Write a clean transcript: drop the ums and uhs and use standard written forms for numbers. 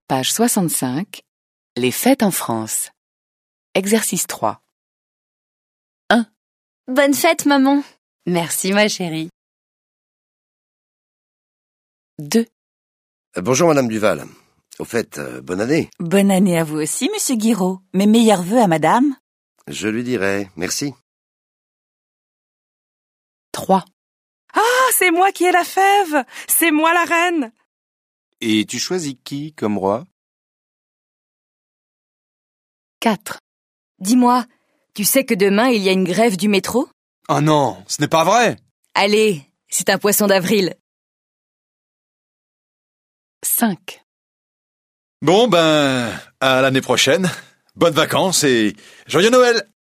Page 65. Les fêtes en France. Exercice 3. Bonne fête, maman. Merci ma chérie. 2. Bonjour Madame Duval. Au fait, bonne année. Bonne année à vous aussi, Monsieur Guiraud. Mes meilleurs vœux à Madame. Je lui dirai, merci. 3. Ah, c'est moi qui ai la fève! C'est moi la reine! Et tu choisis qui comme roi? 4. Dis-moi, tu sais que demain il y a une grève du métro? Oh non, ce n'est pas vrai! Allez, c'est un poisson d'avril. 5. Bon, à l'année prochaine. Bonnes vacances et joyeux Noël!